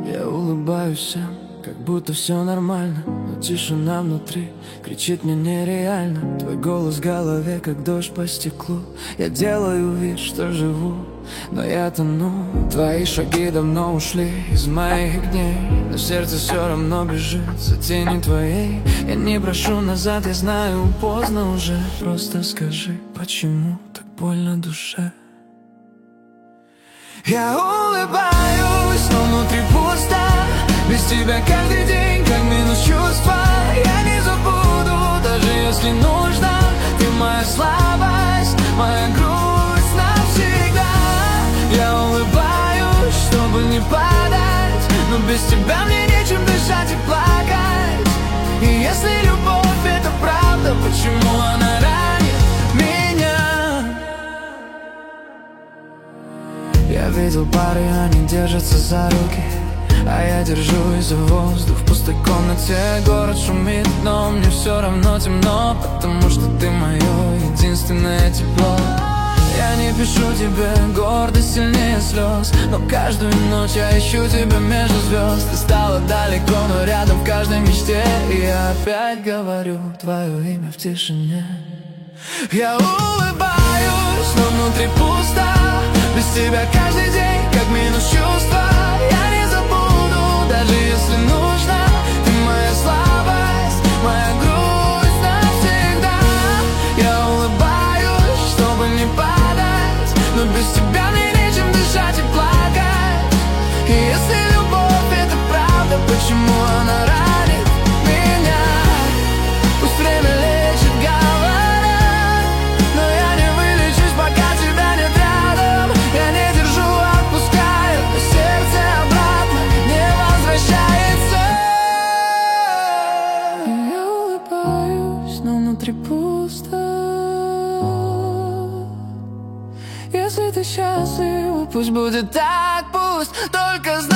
Я улыбаюсь всем, как будто все нормально, но тишина внутри кричит мне нереально. Твой голос в голове, как дождь по стеклу. Я делаю вид, что живу, но я тону. Твои шаги давно ушли из моих дней, но сердце все равно бежит за тенью твоей. Я не прошу назад, я знаю, поздно уже. Просто скажи, почему так больно душе? Я улыбаюсь, но внутри пусто. Без тебя каждый день как минус чувства. Я не забуду, даже если нужно. Ты моя слабость, моя грусть навсегда. Я улыбаюсь, чтобы не падать, но без тебя мне нечем дышать и плакать. И если любовь это правда, почему она ранит меня? Я видел пары, они держатся за руки, а я держусь за воздух в пустой комнате. Город шумит, но мне все равно темно, потому что ты мое единственное тепло. Я не пишу тебе гордость сильнее слез, но каждую ночь я ищу тебя между звезд. Ты стала далеко, но рядом в каждой мечте. И я опять говорю твое имя в тишине. Я улыбаюсь, но внутри пусто. Без тебя каждый день как минус чувства. Я не забуду, даже если нужно. Ты моя слабость, моя грусть навсегда. Я улыбаюсь, чтобы не падать, но без тебя мне нечем дышать и плакать. И если любовь это правда, почему она ранит меня? Пусть время лечит, говорят, но я не вылечусь, пока тебя нет рядом. Я не держу, отпускаю, но сердце обратно не возвращается. Я улыбаюсь, но внутри пусто. Если ты счастлива, пусть будет так, пусть только знай.